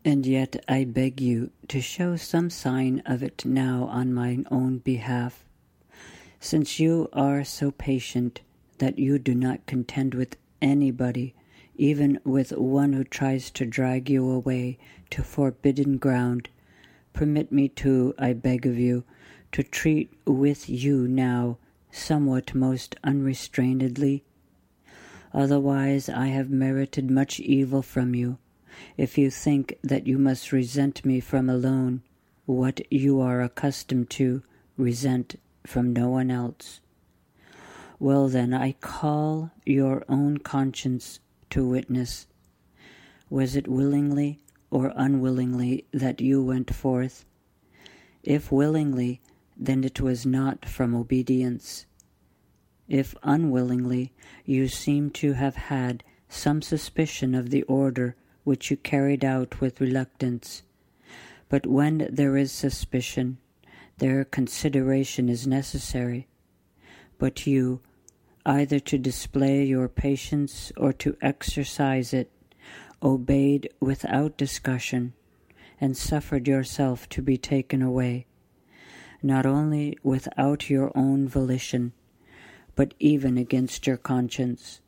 And yet I beg you to show some sign of it now on mine own behalf, since you are so patient that you do not contend with anybody, even with one who tries to drag you away to forbidden ground. Permit me to, I beg of you, to treat with you now somewhat most unrestrainedly. Otherwise I have merited much evil from you, if you think that you must resent me from alone, what you are accustomed to resent from no one else. Well then, I call your own conscience to witness. Was it willingly or unwillingly that you went forth? If willingly, then it was not from obedience. If unwillingly, you seem to have had some suspicion of the order which you carried out with reluctance. But when there is suspicion, their consideration is necessary. But you, either to display your patience or to exercise it, obeyed without discussion, and suffered yourself to be taken away, not only without your own volition, but even against your conscience.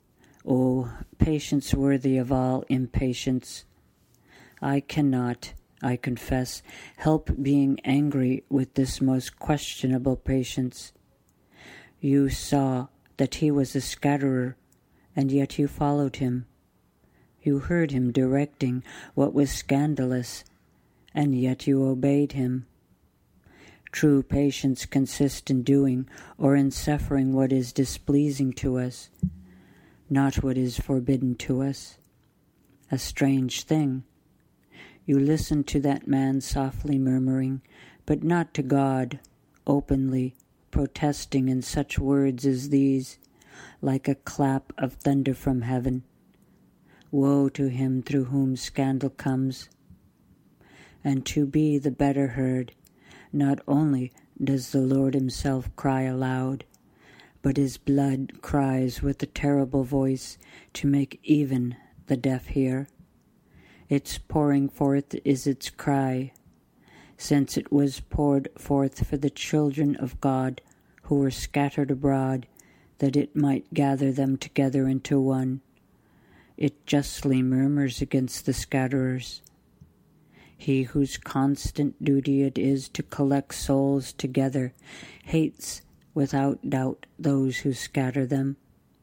O patience worthy of all impatience! I cannot, I confess, help being angry with this most questionable patience. You saw that he was a scatterer, and yet you followed him. You heard him directing what was scandalous, and yet you obeyed him. True patience consists in doing or in suffering what is displeasing to us, not what is forbidden to us. A strange thing. You listened to that man softly murmuring, but not to God, openly protesting in such words as these, like a clap of thunder from heaven. Woe to him through whom scandal comes. And to be the better heard, not only does the Lord himself cry aloud, but his blood cries with a terrible voice to make even the deaf hear. Its pouring forth is its cry, since it was poured forth for the children of God who were scattered abroad, that it might gather them together into one. It justly murmurs against the scatterers. He whose constant duty it is to collect souls together hates without doubt those who scatter them.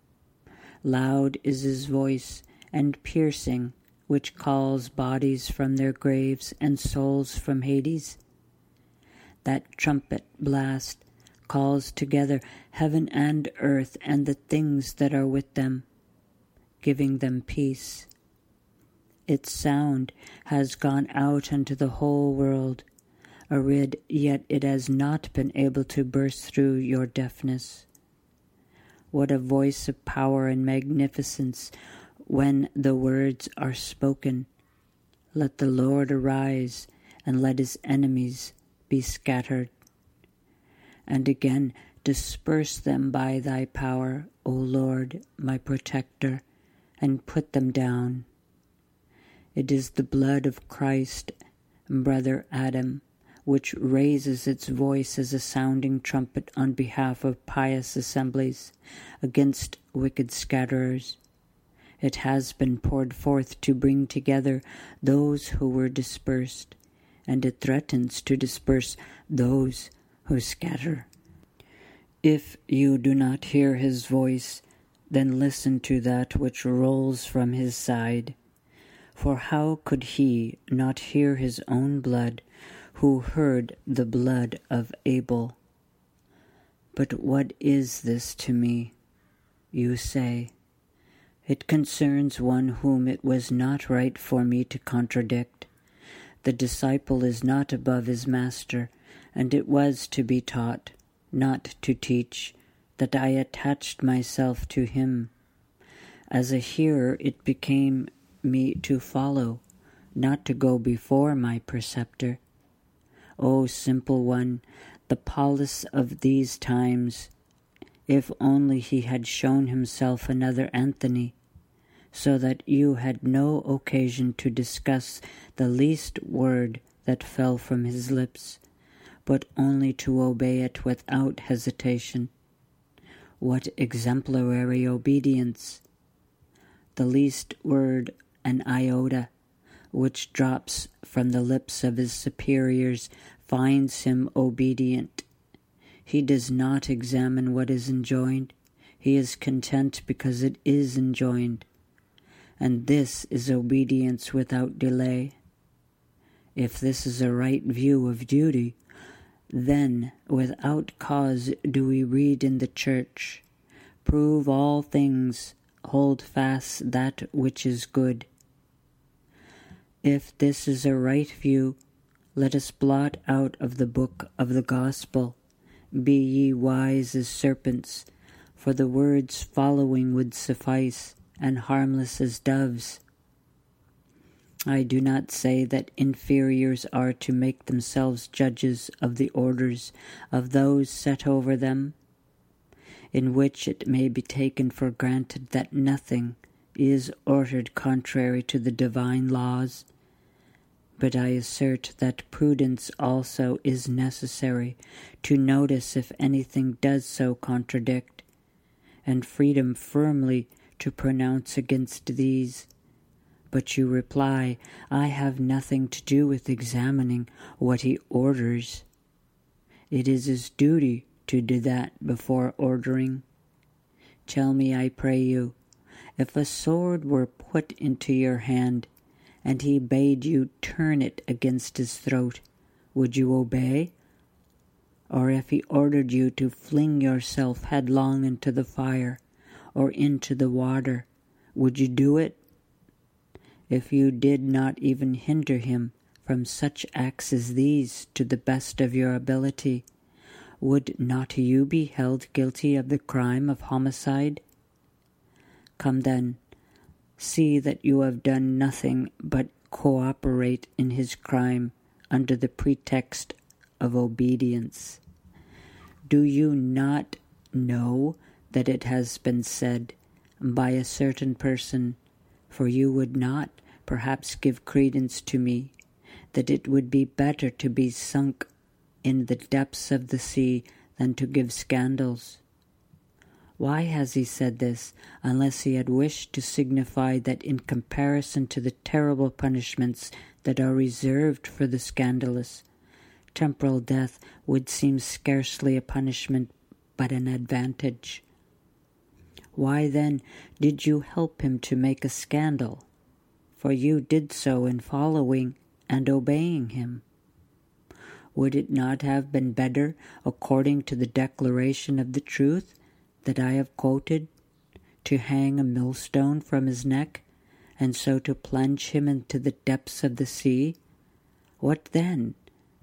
Loud is his voice and piercing, which calls bodies from their graves and souls from Hades. That trumpet blast calls together heaven and earth and the things that are with them, giving them peace. Its sound has gone out unto the whole world, arid, yet it has not been able to burst through your deafness. What a voice of power and magnificence when the words are spoken, "Let the Lord arise, and let his enemies be scattered." And again, disperse them by thy power, O Lord, my protector, and put them down. It is the blood of Christ, brother Adam, which raises its voice as a sounding trumpet on behalf of pious assemblies against wicked scatterers. It has been poured forth to bring together those who were dispersed, and it threatens to disperse those who scatter. If you do not hear his voice, then listen to that which rolls from his side. For how could he not hear his own blood, who heard the blood of Abel? But what is this to me? You say. It concerns one whom it was not right for me to contradict. The disciple is not above his master, and it was to be taught, not to teach, that I attached myself to him. As a hearer it became me to follow, not to go before my preceptor. O simple one, the Paulus of these times, if only he had shown himself another Anthony, so that you had no occasion to discuss the least word that fell from his lips, but only to obey it without hesitation. What exemplary obedience! The least word, an iota, which drops from the lips of his superiors, finds him obedient. He does not examine what is enjoined. He is content because it is enjoined. And this is obedience without delay. If this is a right view of duty, then without cause do we read in the church, "Prove all things, hold fast that which is good." If this is a right view, let us blot out of the book of the gospel, "Be ye wise as serpents," for the words following would suffice, "and harmless as doves." I do not say that inferiors are to make themselves judges of the orders of those set over them, in which it may be taken for granted that nothing is ordered contrary to the divine laws. But I assert that prudence also is necessary to notice if anything does so contradict, and freedom firmly to pronounce against these. But you reply, I have nothing to do with examining what he orders. It is his duty to do that before ordering. Tell me, I pray you, if a sword were put into your hand, and he bade you turn it against his throat, would you obey? Or if he ordered you to fling yourself headlong into the fire or into the water, would you do it? If you did not even hinder him from such acts as these to the best of your ability, would not you be held guilty of the crime of homicide? Come then, see that you have done nothing but cooperate in his crime under the pretext of obedience. Do you not know that it has been said by a certain person, for you would not perhaps give credence to me, that it would be better to be sunk in the depths of the sea than to give scandals? Why has he said this, unless he had wished to signify that in comparison to the terrible punishments that are reserved for the scandalous, temporal death would seem scarcely a punishment but an advantage? Why then did you help him to make a scandal? For you did so in following and obeying him. Would it not have been better, according to the declaration of the truth that I have quoted, to hang a millstone from his neck, and so to plunge him into the depths of the sea? What then?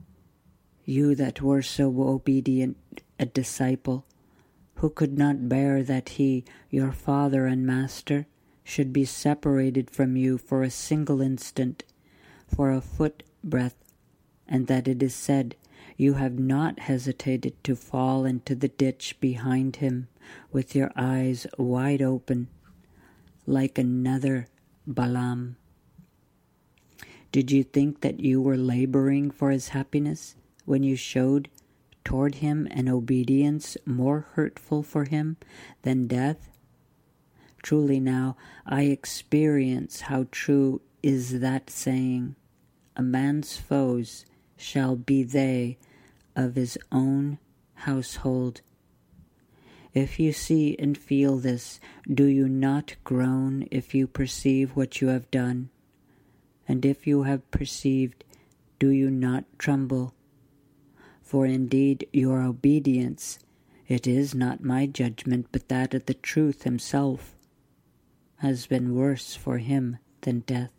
You that were so obedient a disciple, who could not bear that he, your father and master, should be separated from you for a single instant, for a foot breadth, and that it is said, you have not hesitated to fall into the ditch behind him with your eyes wide open, like another Balaam. Did you think that you were laboring for his happiness when you showed toward him an obedience more hurtful for him than death? Truly now, I experience how true is that saying, a man's foes shall be they of his own household. If you see and feel this, do you not groan if you perceive what you have done? And if you have perceived, do you not tremble? For indeed your obedience, it is not my judgment, but that of the truth himself, has been worse for him than death.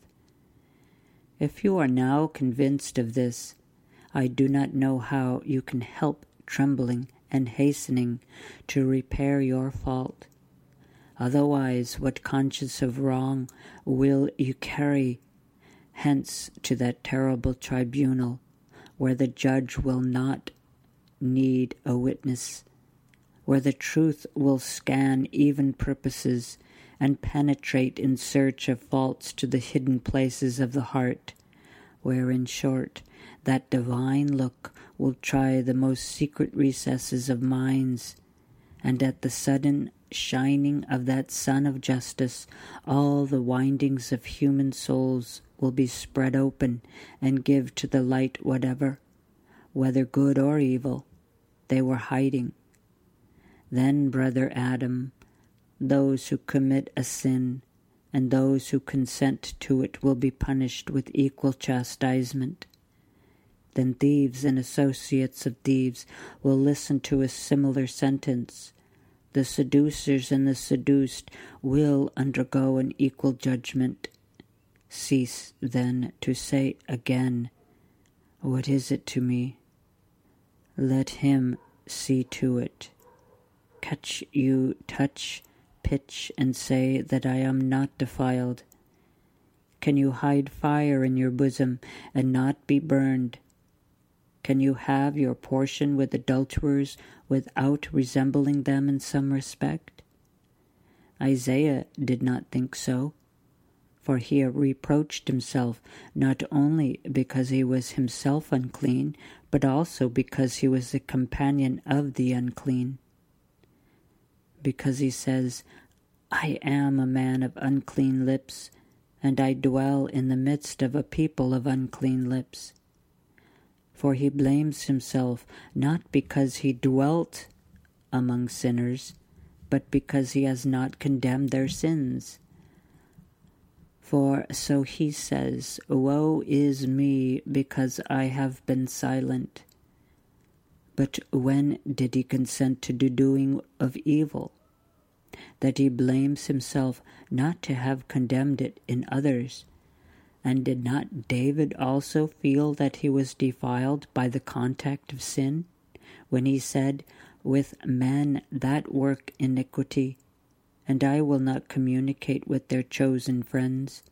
If you are now convinced of this, I do not know how you can help trembling and hastening to repair your fault. Otherwise, what conscience of wrong will you carry hence to that terrible tribunal, where the judge will not need a witness, where the truth will scan even purposes, and penetrate in search of faults to the hidden places of the heart, where, in short, that divine look will try the most secret recesses of minds, and at the sudden shining of that sun of justice all the windings of human souls will be spread open and give to the light whatever, whether good or evil, they were hiding. Then, brother Adam, those who commit a sin and those who consent to it will be punished with equal chastisement. Then thieves and associates of thieves will listen to a similar sentence. The seducers and the seduced will undergo an equal judgment. Cease, then, to say again, "What is it to me?" Let him see to it. Catch you touch, pitch, and say that I am not defiled. Can you hide fire in your bosom and not be burned? Can you have your portion with adulterers without resembling them in some respect? Isaiah did not think so, for he reproached himself not only because he was himself unclean, but also because he was the companion of the unclean. Because he says, "I am a man of unclean lips, and I dwell in the midst of a people of unclean lips." For he blames himself not because he dwelt among sinners, but because he has not condemned their sins. For so he says, "Woe is me, because I have been silent." But when did he consent to the doing of evil? That he blames himself not to have condemned it in others. And did not David also feel that he was defiled by the contact of sin, when he said, "With men that work iniquity, and I will not communicate with their chosen friends"?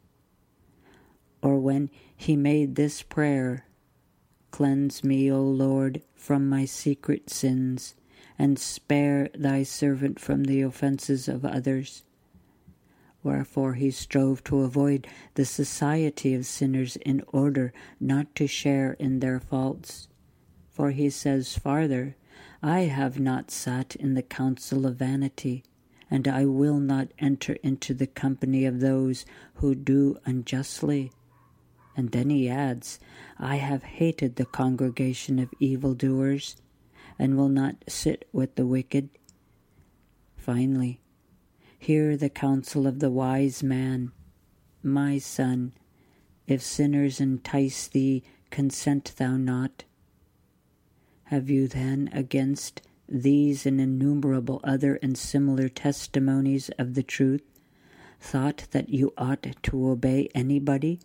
Or when he made this prayer, "Cleanse me, O Lord, from my secret sins, and spare thy servant from the offenses of others"? Wherefore he strove to avoid the society of sinners in order not to share in their faults. For he says farther, "I have not sat in the council of vanity, and I will not enter into the company of those who do unjustly." And then he adds, "I have hated the congregation of evildoers, and will not sit with the wicked." Finally, hear the counsel of the wise man. "My son, if sinners entice thee, consent thou not." Have you then against these and innumerable other and similar testimonies of the truth thought that you ought to obey anybody?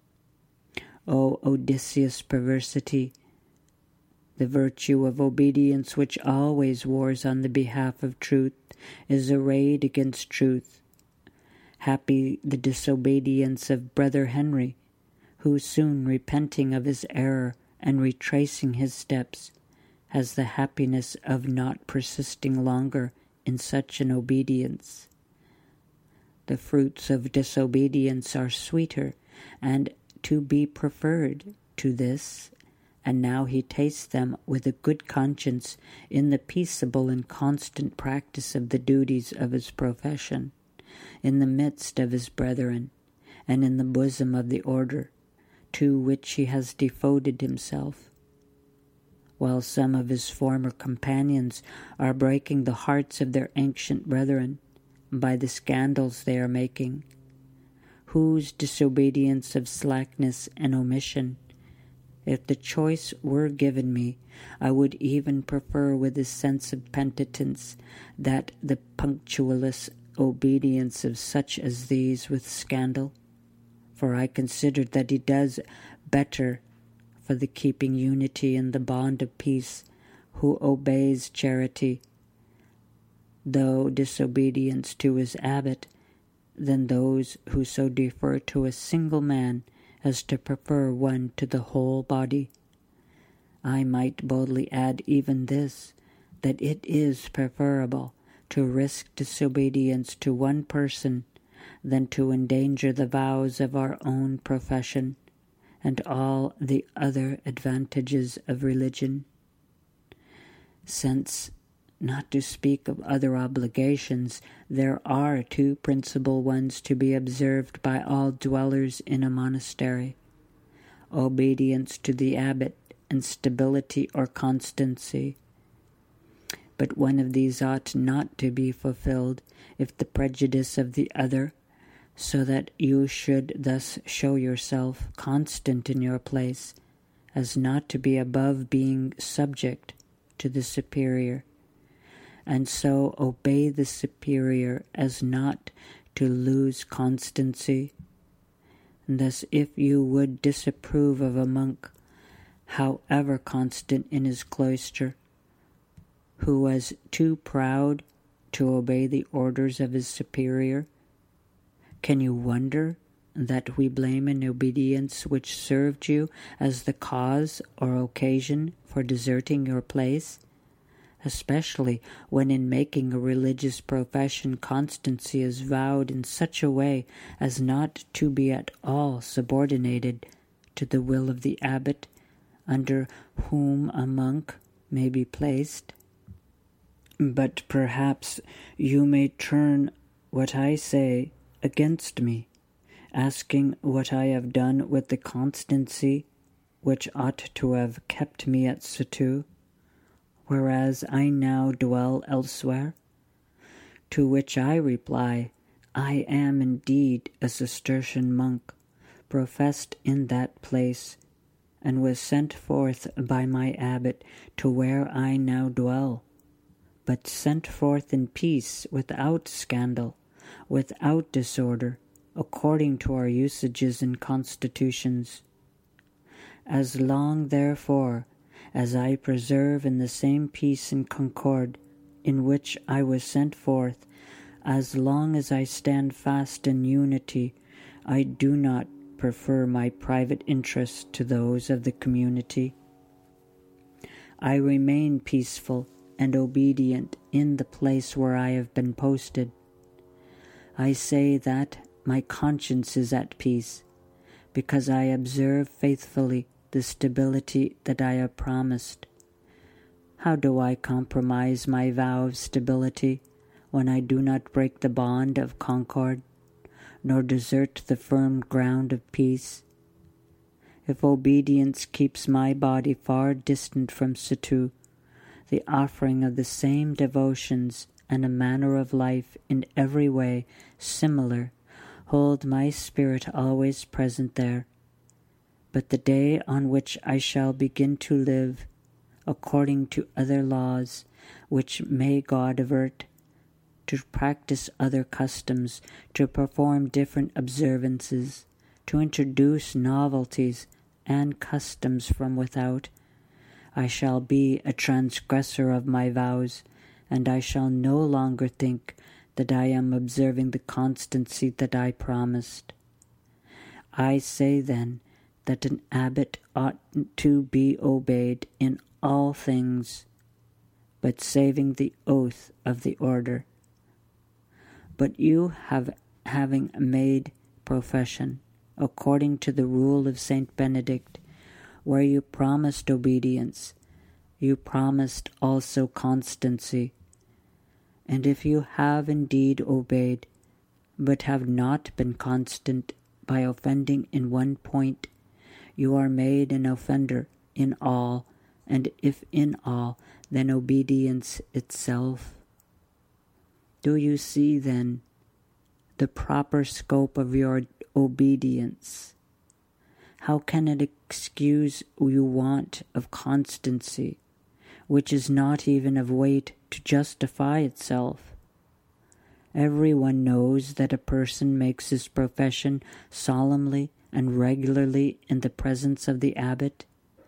O Odysseus perversity, the virtue of obedience which always wars on the behalf of truth is arrayed against truth. Happy the disobedience of Brother Henry, who soon repenting of his error and retracing his steps, has the happiness of not persisting longer in such an obedience. The fruits of disobedience are sweeter and to be preferred to this, and now he tastes them with a good conscience in the peaceable and constant practice of the duties of his profession, in the midst of his brethren, and in the bosom of the order, to which he has devoted himself. While some of his former companions are breaking the hearts of their ancient brethren by the scandals they are making, whose disobedience of slackness and omission, if the choice were given me, I would even prefer with a sense of penitence that the punctilious obedience of such as these with scandal, for I consider that he does better for the keeping unity in the bond of peace who obeys charity, though disobedience to his abbot, than those who so defer to a single man as to prefer one to the whole body. I might boldly add even this, that it is preferable to risk disobedience to one person than to endanger the vows of our own profession and all the other advantages of religion. Since, not to speak of other obligations, there are two principal ones to be observed by all dwellers in a monastery: obedience to the abbot and stability or constancy. But one of these ought not to be fulfilled if the prejudice of the other, so that you should thus show yourself constant in your place, as not to be above being subject to the superior, and so obey the superior as not to lose constancy. And thus, if you would disapprove of a monk, however constant in his cloister, who was too proud to obey the orders of his superior, can you wonder that we blame an obedience which served you as the cause or occasion for deserting your place? Especially when in making a religious profession constancy is vowed in such a way as not to be at all subordinated to the will of the abbot, under whom a monk may be placed. But perhaps you may turn what I say against me, asking what I have done with the constancy which ought to have kept me at Cîteaux, whereas I now dwell elsewhere? To which I reply, I am indeed a Cistercian monk, professed in that place, and was sent forth by my abbot to where I now dwell, but sent forth in peace, without scandal, without disorder, according to our usages and constitutions. As long, therefore, as I preserve in the same peace and concord in which I was sent forth, as long as I stand fast in unity, I do not prefer my private interests to those of the community. I remain peaceful and obedient in the place where I have been posted. I say that my conscience is at peace, because I observe faithfully the stability that I have promised. How do I compromise my vow of stability when I do not break the bond of concord, nor desert the firm ground of peace? If obedience keeps my body far distant from Cîteaux, the offering of the same devotions and a manner of life in every way similar hold my spirit always present there. But the day on which I shall begin to live according to other laws, which may God avert, to practice other customs, to perform different observances, to introduce novelties and customs from without, I shall be a transgressor of my vows, and I shall no longer think that I am observing the constancy that I promised. I say then that an abbot ought to be obeyed in all things, but saving the oath of the order. But you having made profession, according to the rule of Saint Benedict, where you promised obedience, you promised also constancy. And if you have indeed obeyed, but have not been constant by offending in one point, you are made an offender in all, and if in all, then obedience itself. Do you see, then, the proper scope of your obedience? How can it excuse your want of constancy, which is not even of weight to justify itself? Everyone knows that a person makes his profession solemnly and regularly in the presence of the abbot.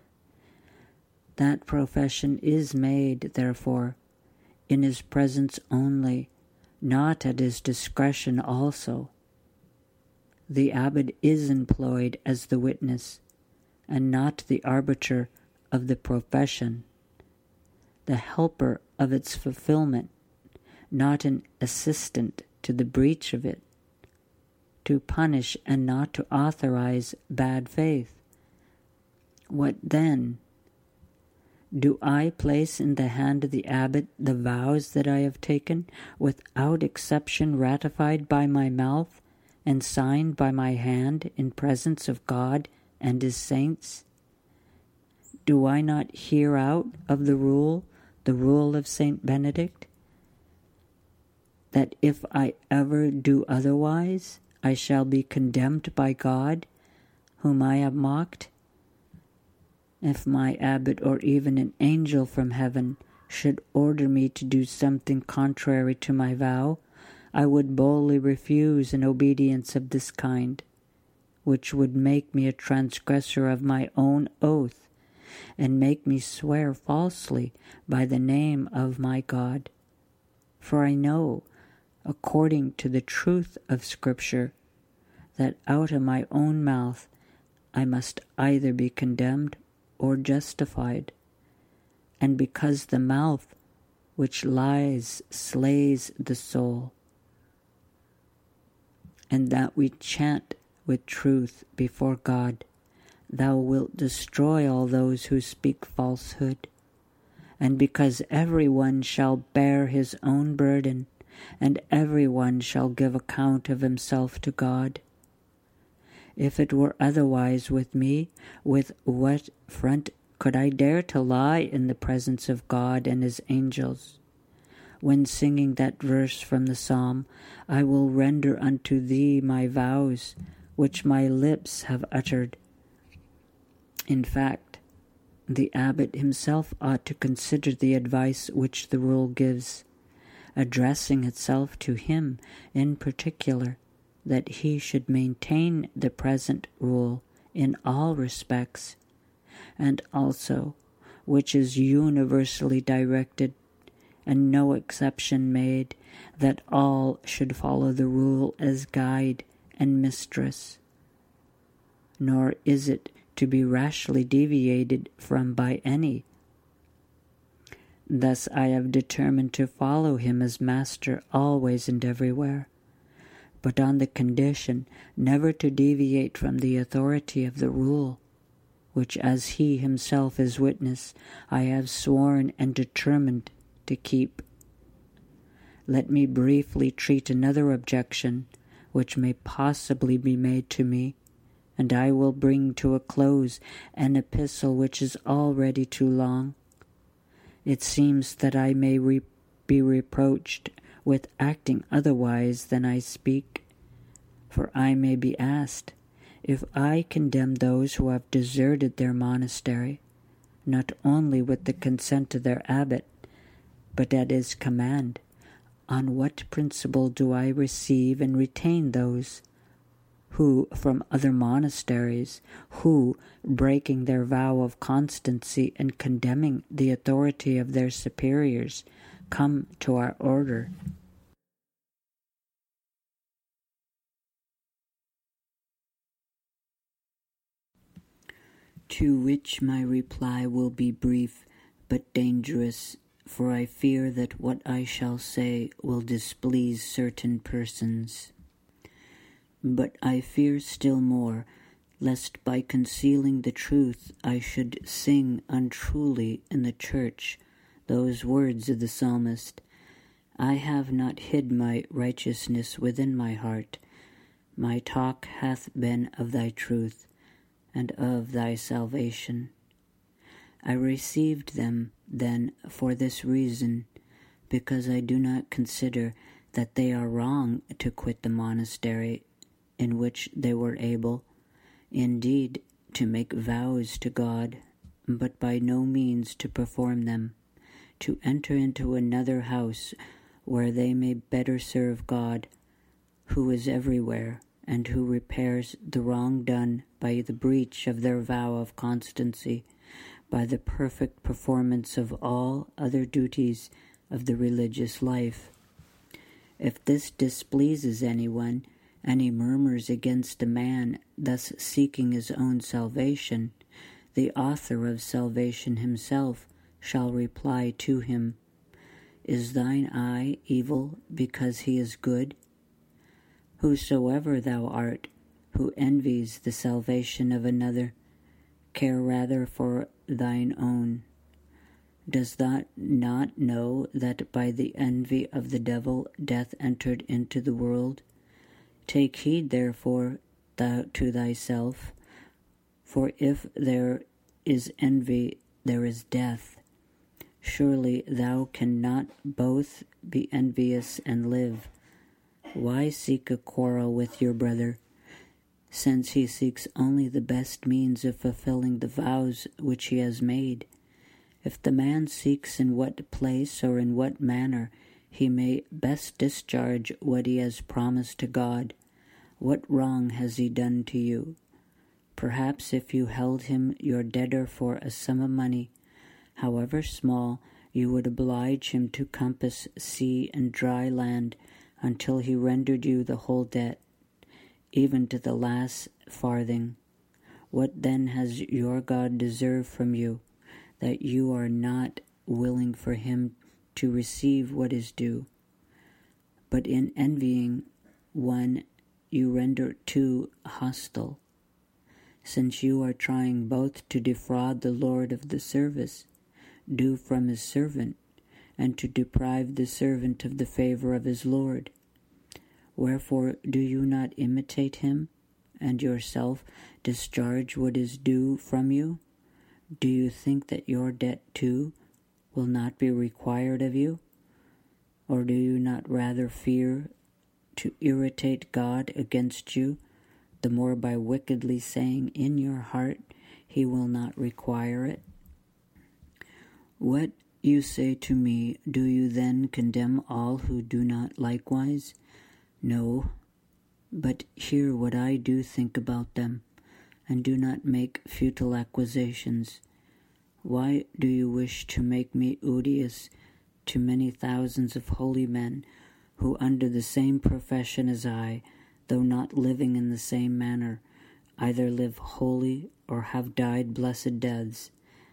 That profession is made, therefore, in his presence only, not at his discretion also. The abbot is employed as the witness, and not the arbiter of the profession, the helper of its fulfillment, not an assistant to the breach of it. to punish and not to authorize bad faith. What then? Do I place in the hand of the abbot the vows that I have taken, without exception ratified by my mouth and signed by my hand in presence of God and his saints? Do I not hear out of the rule of Saint Benedict, that if I ever do otherwise, I shall be condemned by God, whom I have mocked? If my abbot or even an angel from heaven should order me to do something contrary to my vow, I would boldly refuse an obedience of this kind, which would make me a transgressor of my own oath, and make me swear falsely by the name of my God. For I know, according to the truth of Scripture, that out of my own mouth I must either be condemned or justified, and because the mouth which lies slays the soul, and that we chant with truth before God, thou wilt destroy all those who speak falsehood, and because every one shall bear his own burden, and every one shall give account of himself to God. If it were otherwise with me, with what front could I dare to lie in the presence of God and his angels? When singing that verse from the psalm, I will render unto thee my vows, which my lips have uttered. In fact, the abbot himself ought to consider the advice which the rule gives, addressing itself to him in particular, that he should maintain the present rule in all respects, and also, which is universally directed, and no exception made, that all should follow the rule as guide and mistress. Nor is it to be rashly deviated from by any. Thus I have determined to follow him as master always and everywhere, but on the condition never to deviate from the authority of the rule, which, as he himself is witness, I have sworn and determined to keep. Let me briefly treat another objection which may possibly be made to me, and I will bring to a close an epistle which is already too long. It seems that I may be reproached with acting otherwise than I speak, for I may be asked, if I condemn those who have deserted their monastery, not only with the consent of their abbot, but at his command, on what principle do I receive and retain those who from other monasteries, who, breaking their vow of constancy and condemning the authority of their superiors, come to our order? To which my reply will be brief but dangerous, for I fear that what I shall say will displease certain persons. But I fear still more, lest by concealing the truth I should sing untruly in the church those words of the psalmist, I have not hid my righteousness within my heart. My talk hath been of thy truth, and of thy salvation. I received them, then, for this reason, because I do not consider that they are wrong to quit the monastery in which they were able, indeed, to make vows to God, but by no means to perform them, to enter into another house where they may better serve God, who is everywhere, and who repairs the wrong done by the breach of their vow of constancy, by the perfect performance of all other duties of the religious life. If this displeases anyone, and he murmurs against a man thus seeking his own salvation, the author of salvation himself shall reply to him, Is thine eye evil because he is good? Whosoever thou art, who envies the salvation of another, care rather for thine own. Dost thou not know that by the envy of the devil death entered into the world? Take heed therefore to thyself, for if there is envy, there is death. Surely thou cannot both be envious and live. Why seek a quarrel with your brother, since he seeks only the best means of fulfilling the vows which he has made? If the man seeks in what place or in what manner he may best discharge what he has promised to God, what wrong has he done to you? Perhaps if you held him your debtor for a sum of money, however small, you would oblige him to compass sea and dry land until he rendered you the whole debt, even to the last farthing. What then has your God deserved from you, that you are not willing for him to receive what is due? But in envying one, you render two hostile, since you are trying both to defraud the Lord of the service due from his servant, and to deprive the servant of the favor of his Lord. Wherefore do you not imitate him, and yourself discharge what is due from you? Do you think that your debt too will not be required of you? Or do you not rather fear to irritate God against you, the more by wickedly saying in your heart, he will not require it? What you say to me, do you then condemn all who do not likewise? No, but hear what I do think about them, and do not make futile accusations. Why do you wish to make me odious to many thousands of holy men, who under the same profession as I, though not living in the same manner, either live holy or have died blessed deaths?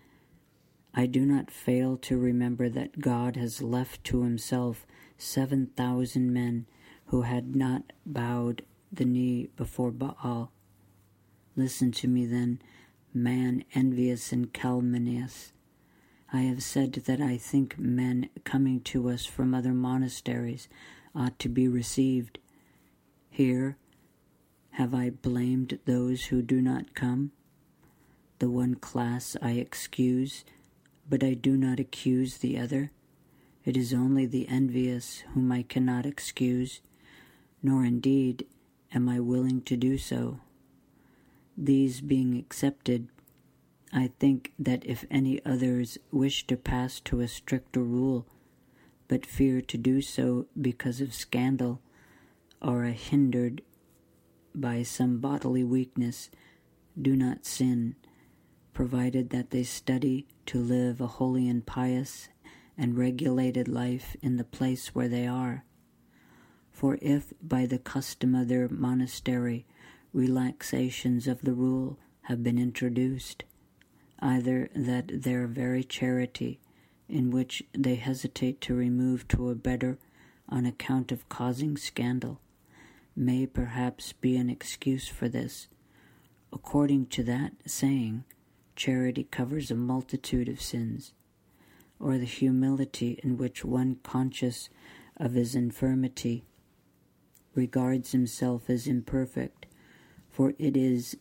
I do not fail to remember that God has left to himself 7,000 men who had not bowed the knee before Baal. Listen to me then, man envious and calumnious. I have said that I think men coming to us from other monasteries ought to be received. Here have I blamed those who do not come? The one class I excuse, but I do not accuse the other. It is only the envious whom I cannot excuse, nor indeed am I willing to do so. These being accepted, I think that if any others wish to pass to a stricter rule, but fear to do so because of scandal, or are hindered by some bodily weakness, do not sin, provided that they study to live a holy and pious and regulated life in the place where they are. For if by the custom of their monastery relaxations of the rule have been introduced, either that their very charity, in which they hesitate to remove to a better on account of causing scandal, may perhaps be an excuse for this. According to that saying, charity covers a multitude of sins, or the humility in which one conscious of his infirmity regards himself as imperfect, for it is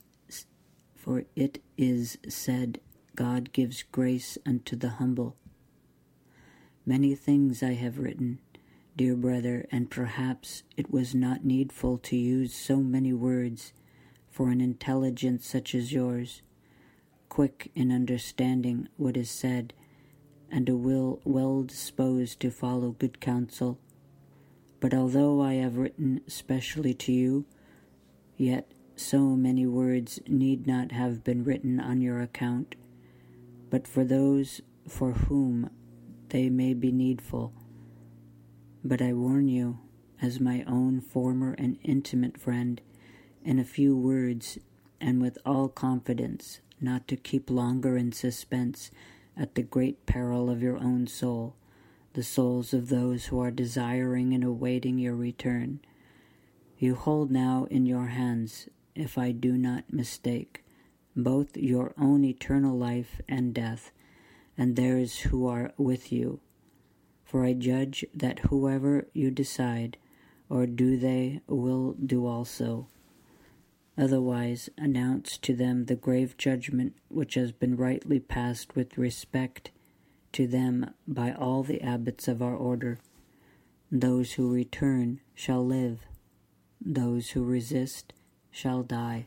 said, God gives grace unto the humble. Many things I have written, dear brother, and perhaps it was not needful to use so many words for an intelligence such as yours, quick in understanding what is said, and a will well disposed to follow good counsel. But although I have written specially to you, yet so many words need not have been written on your account, but for those for whom they may be needful. But I warn you, as my own former and intimate friend, in a few words, and with all confidence, not to keep longer in suspense, at the great peril of your own soul, the souls of those who are desiring and awaiting your return. You hold now in your hands, if I do not mistake, both your own eternal life and death, and theirs who are with you. For I judge that whoever you decide, or do they will do also. Otherwise, announce to them the grave judgment which has been rightly passed with respect to them by all the abbots of our order. Those who return shall live. Those who resist shall die.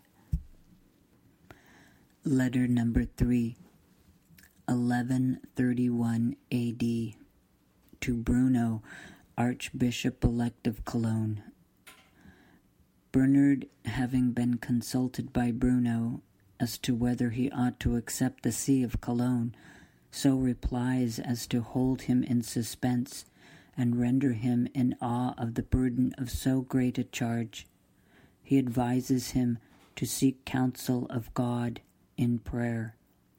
Letter number 3, 1131 A.D. To Bruno, Archbishop-elect of Cologne. Bernard, having been consulted by Bruno as to whether he ought to accept the see of Cologne, so replies as to hold him in suspense and render him in awe of the burden of so great a charge. He advises him to seek counsel of God in prayer.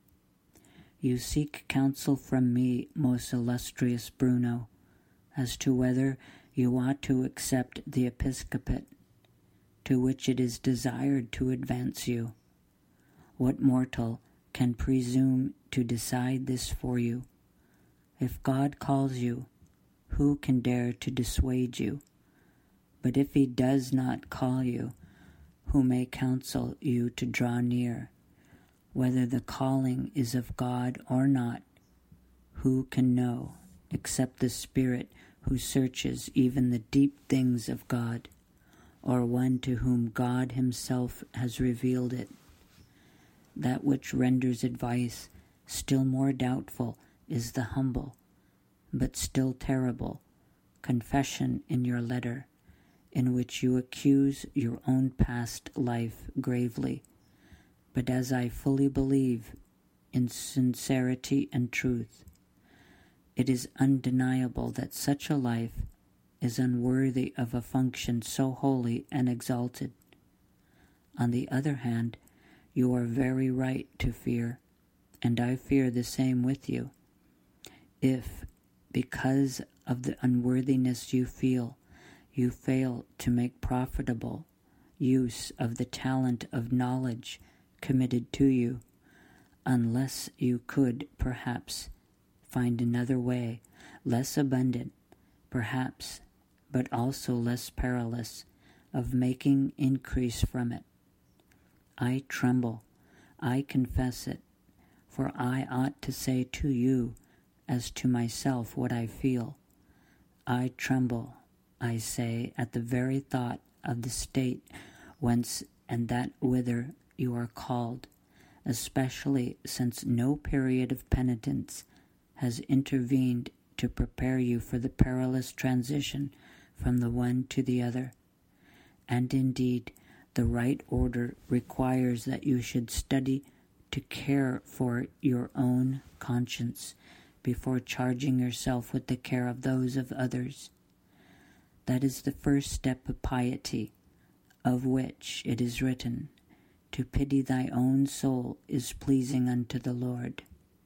You seek counsel from me, most illustrious Bruno, as to whether you ought to accept the episcopate, to which it is desired to advance you. What mortal can presume to decide this for you? If God calls you, who can dare to dissuade you? But if he does not call you, who may counsel you to draw near? Whether the calling is of God or not, who can know, except the Spirit who searches even the deep things of God, or one to whom God himself has revealed it? That which renders advice still more doubtful is the humble, but still terrible, confession in your letter, in which you accuse your own past life gravely, but as I fully believe, in sincerity and truth. It is undeniable that such a life is unworthy of a function so holy and exalted. On the other hand, you are very right to fear, and I fear the same with you. If, because of the unworthiness you feel, you fail to make profitable use of the talent of knowledge committed to you, unless you could, perhaps, find another way, less abundant, perhaps, but also less perilous, of making increase from it. I tremble, I confess it, for I ought to say to you as to myself what I feel. I tremble, I say, at the very thought of the state whence and that whither you are called, especially since no period of penitence has intervened to prepare you for the perilous transition from the one to the other. And indeed, the right order requires that you should study to care for your own conscience before charging yourself with the care of those of others. That is the first step of piety, of which it is written, "To pity thy own soul is pleasing unto the Lord."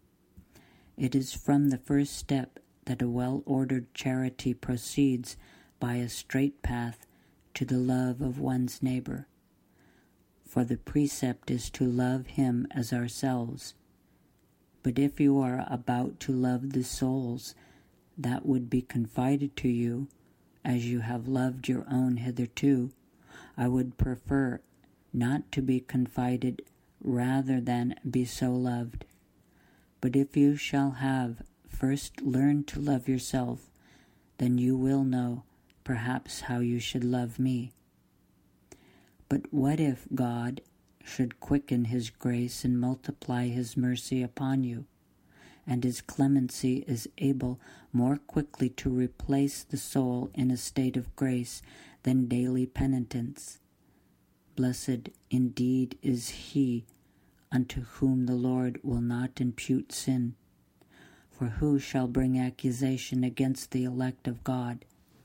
It is from the first step that a well-ordered charity proceeds by a straight path to the love of one's neighbor. For the precept is to love him as ourselves. But if you are about to love the souls that would be confided to you, as you have loved your own hitherto, I would prefer not to be confided rather than be so loved. But if you shall have first learned to love yourself, then you will know, perhaps, how you should love me. But what if God should quicken his grace and multiply his mercy upon you, and his clemency is able more quickly to replace the soul in a state of grace than daily penitence? Blessed indeed is he unto whom the Lord will not impute sin. For who shall bring accusation against the elect of God?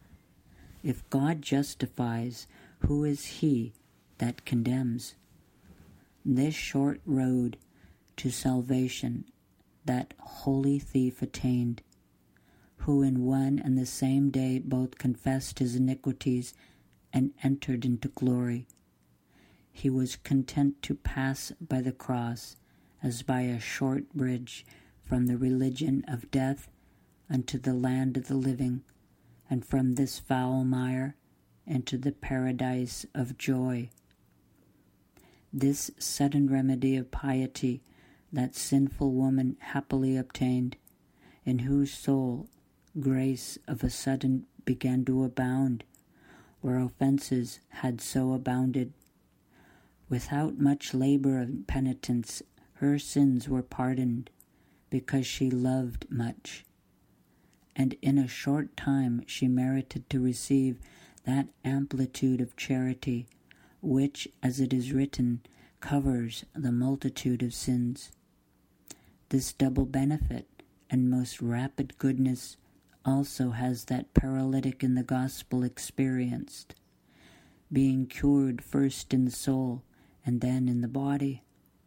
If God justifies, who is he that condemns? This short road to salvation that holy thief attained, who in one and the same day both confessed his iniquities and entered into glory. He was content to pass by the cross as by a short bridge from the religion of death unto the land of the living, and from this foul mire into the paradise of joy. This sudden remedy of piety that sinful woman happily obtained, in whose soul grace of a sudden began to abound, where offenses had so abounded. Without much labor of penitence, her sins were pardoned, because she loved much. And in a short time she merited to receive that amplitude of charity, which, as it is written, covers the multitude of sins. This double benefit and most rapid goodness also has that paralytic in the gospel experienced, being cured first in the soul and then in the body.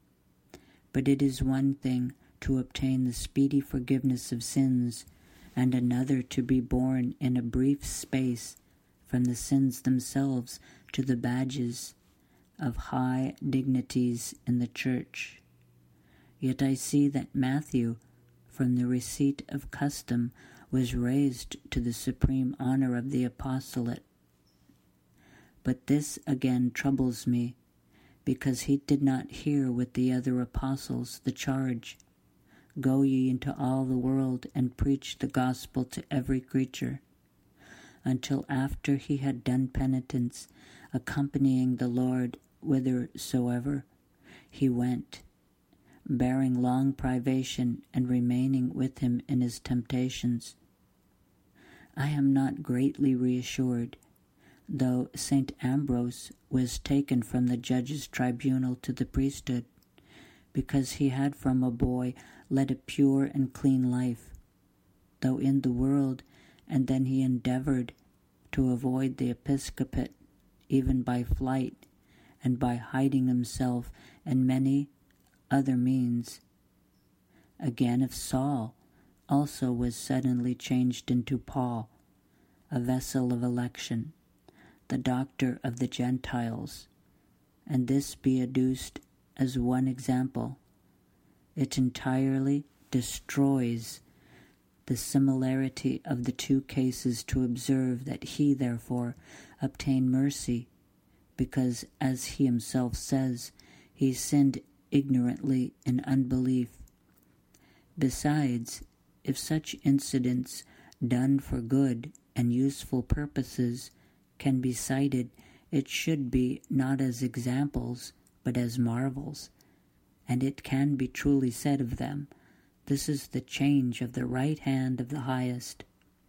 But it is one thing to obtain the speedy forgiveness of sins, and another to be born in a brief space from the sins themselves to the badges of high dignities in the church. Yet I see that Matthew, from the receipt of custom, was raised to the supreme honor of the apostolate. But this again troubles me, because he did not hear with the other apostles the charge, "Go ye into all the world and preach the gospel to every creature," until after he had done penitence, accompanying the Lord whithersoever he went, bearing long privation and remaining with him in his temptations. I am not greatly reassured, though St. Ambrose was taken from the judge's tribunal to the priesthood, because he had from a boy led a pure and clean life, though in the world, and then he endeavored to avoid the episcopate, even by flight, and by hiding himself and many other means. Again, if Saul also was suddenly changed into Paul, a vessel of election, the doctor of the Gentiles, and this be adduced as one example, it entirely destroys the similarity of the two cases to observe that he therefore obtained mercy, because, as he himself says, he sinned ignorantly in unbelief. Besides, if such incidents done for good and useful purposes can be cited, it should be not as examples, but as marvels, and it can be truly said of them, "This is the change of the right hand of the highest."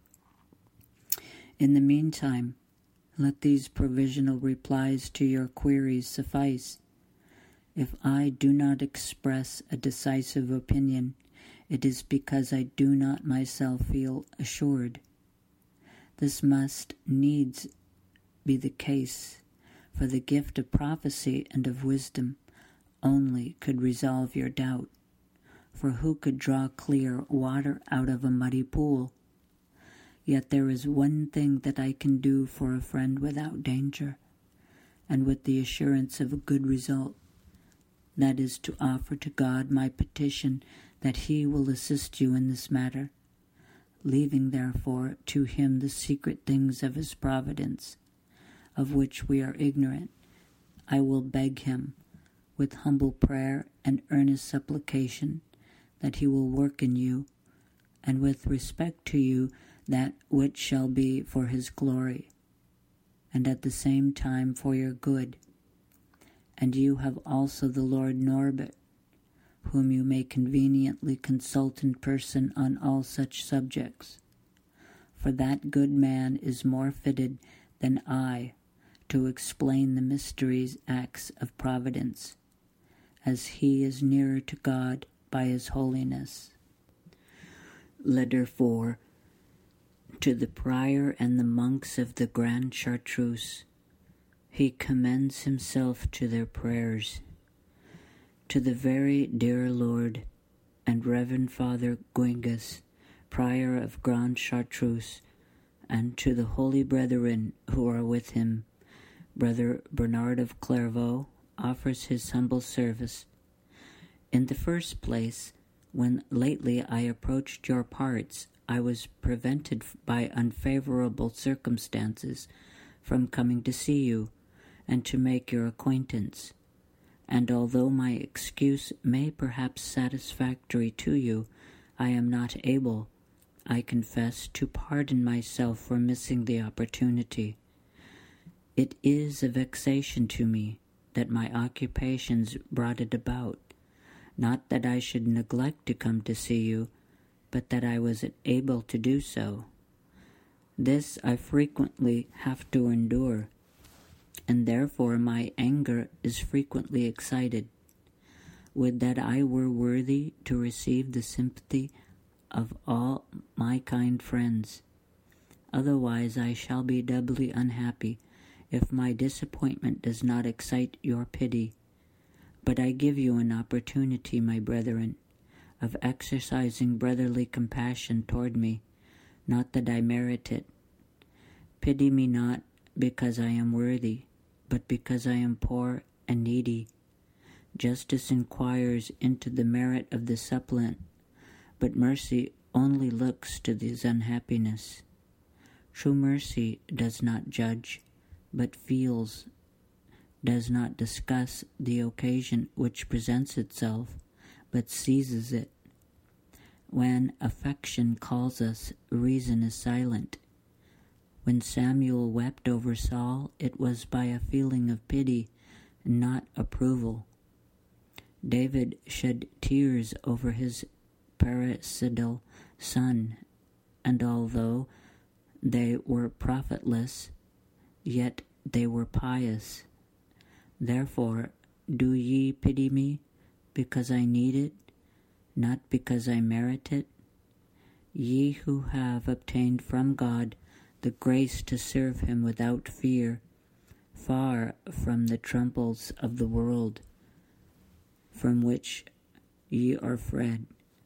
In the meantime, let these provisional replies to your queries suffice. If I do not express a decisive opinion, it is because I do not myself feel assured. This must needs be the case, for the gift of prophecy and of wisdom only could resolve your doubt. For who could draw clear water out of a muddy pool? Yet there is one thing that I can do for a friend without danger, and with the assurance of a good result. That is to offer to God my petition that he will assist you in this matter, leaving therefore to him the secret things of his providence, of which we are ignorant. I will beg him, with humble prayer and earnest supplication, that he will work in you, and with respect to you, that which shall be for his glory, and at the same time for your good. And you have also the Lord Norbert, whom you may conveniently consult in person on all such subjects. For that good man is more fitted than I to explain the mysteries acts of providence, as he is nearer to God by his holiness. Letter 4. To the Prior and the monks of the Grande Chartreuse, he commends himself to their prayers. To the very dear Lord and Reverend Father Guingas, Prior of Grande Chartreuse, and to the holy brethren who are with him, Brother Bernard of Clairvaux offers his humble service. In the first place, when lately I approached your parts, I was prevented by unfavorable circumstances from coming to see you and to make your acquaintance. And although my excuse may perhaps satisfactory to you, I am not able, I confess, to pardon myself for missing the opportunity. It is a vexation to me that my occupations brought it about, not that I should neglect to come to see you, but that I was able to do so. This I frequently have to endure, and therefore my anger is frequently excited. Would that I were worthy to receive the sympathy of all my kind friends. Otherwise I shall be doubly unhappy if my disappointment does not excite your pity. But I give you an opportunity, my brethren, of exercising brotherly compassion toward me, not that I merit it. Pity me not because I am worthy, but because I am poor and needy. Justice inquires into the merit of the suppliant, but mercy only looks to his unhappiness. True mercy does not judge, but feels, does not discuss the occasion which presents itself, but seizes it. When affection calls us, reason is silent. When Samuel wept over Saul, it was by a feeling of pity, not approval. David shed tears over his parricidal son, and although they were profitless, yet they were pious. Therefore, do ye pity me, because I need it, not because I merit it? Ye who have obtained from God the grace to serve him without fear, far from the troubles of the world, from which ye are fled.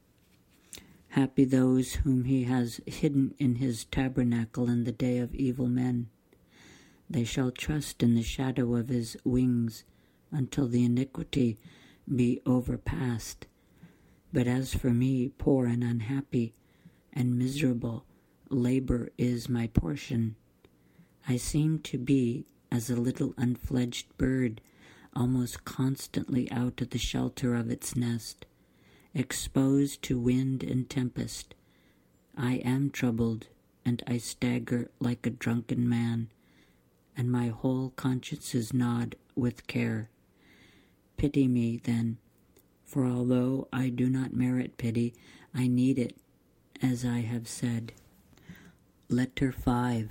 Happy those whom he has hidden in his tabernacle in the day of evil men. They shall trust in the shadow of his wings until the iniquity be overpast. But as for me, poor and unhappy and miserable, labor is my portion. I seem to be as a little unfledged bird, almost constantly out of the shelter of its nest, exposed to wind and tempest. I am troubled, and I stagger like a drunken man, and my whole conscience is gnawed with care. Pity me, then, for although I do not merit pity, I need it, as I have said. Letter 5,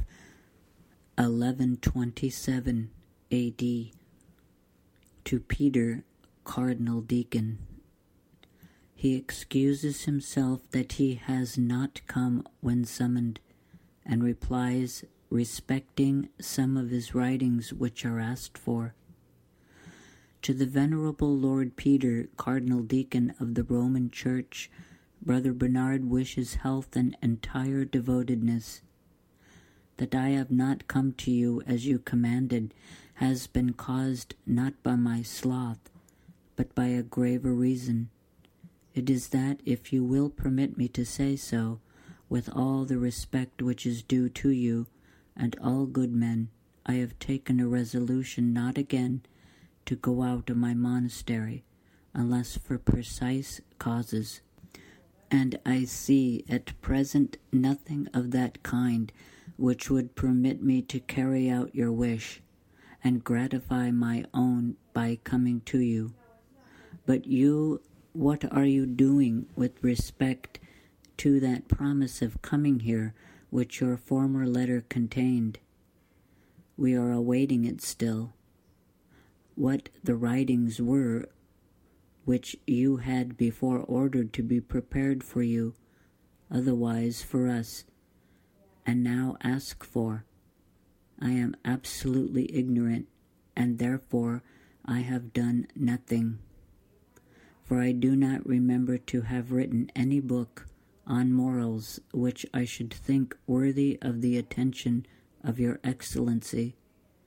1127 A.D. To Peter, Cardinal Deacon. He excuses himself that he has not come when summoned, and replies respecting some of his writings which are asked for. To the Venerable Lord Peter, Cardinal Deacon of the Roman Church, Brother Bernard wishes health and entire devotedness. That I have not come to you as you commanded has been caused not by my sloth, but by a graver reason. It is that, if you will permit me to say so, with all the respect which is due to you and all good men, I have taken a resolution not again to go out of my monastery, unless for precise causes. And I see at present nothing of that kind which would permit me to carry out your wish, and gratify my own by coming to you. But you, what are you doing with respect to that promise of coming here which your former letter contained? We are awaiting it still. What the writings were which you had before ordered to be prepared for you, otherwise for us, and now ask for, I am absolutely ignorant, and therefore I have done nothing. For I do not remember to have written any book on morals which I should think worthy of the attention of your Excellency.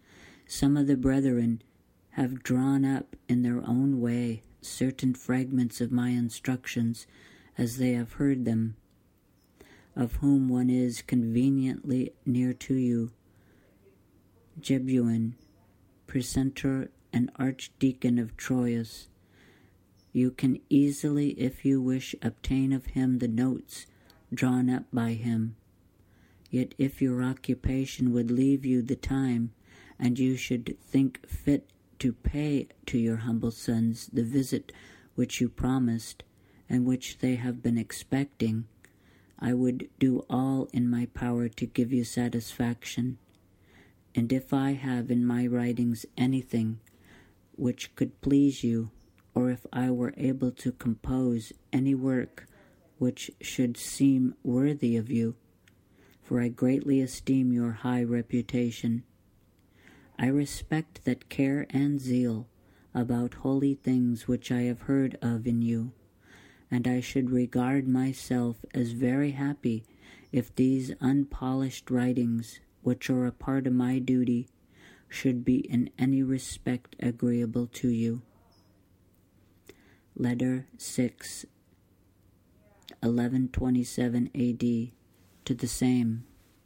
Some of the brethren have drawn up in their own way certain fragments of my instructions as they have heard them, of whom one is conveniently near to you, Jebuin, precentor and archdeacon of Troas. You can easily, if you wish, obtain of him the notes drawn up by him. Yet if your occupation would leave you the time, and you should think fit to pay to your humble sons the visit which you promised, and which they have been expecting, I would do all in my power to give you satisfaction. And if I have in my writings anything which could please you, or if I were able to compose any work which should seem worthy of you, for I greatly esteem your high reputation, I respect that care and zeal about holy things which I have heard of in you, and I should regard myself as very happy if these unpolished writings, which are a part of my duty, should be in any respect agreeable to you. Letter 6, 1127 A.D. to the same.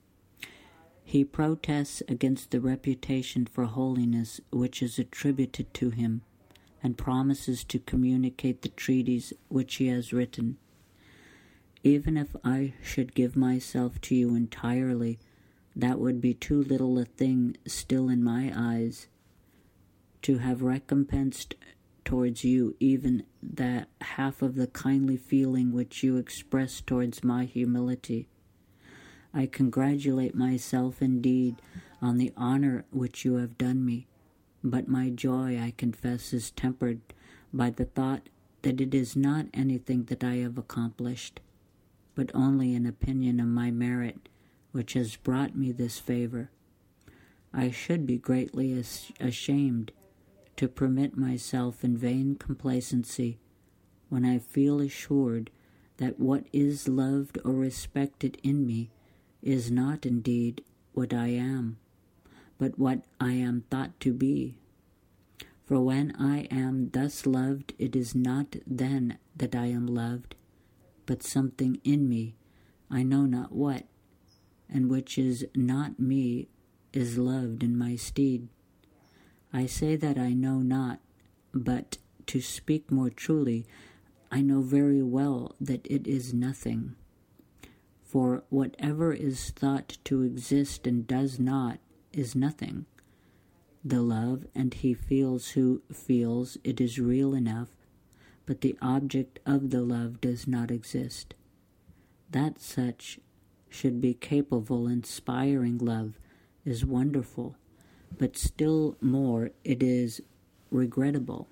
He protests against the reputation for holiness which is attributed to him, and promises to communicate the treatise which he has written. Even if I should give myself to you entirely, that would be too little a thing still in my eyes, to have recompensed towards you even that half of the kindly feeling which you express towards my humility. I congratulate myself indeed on the honor which you have done me, but my joy, I confess, is tempered by the thought that it is not anything that I have accomplished, but only an opinion of my merit which has brought me this favor. I should be greatly ashamed to permit myself in vain complacency when I feel assured that what is loved or respected in me is not indeed what I am, but what I am thought to be. For when I am thus loved, it is not then that I am loved, but something in me, I know not what, and which is not me, is loved in my stead. I say that I know not, but to speak more truly, I know very well that it is nothing. For whatever is thought to exist and does not is nothing. The love, and he feels who feels it is real enough, but the object of the love does not exist. That such should be capable, inspiring love is wonderful, but still more it is regrettable.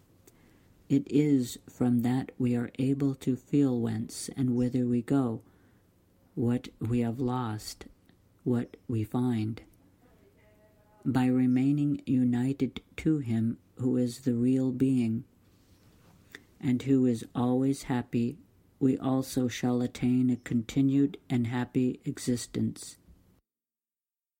It is from that we are able to feel whence and whither we go, what we have lost, what we find. By remaining united to him who is the real being, and who is always happy, we also shall attain a continued and happy existence.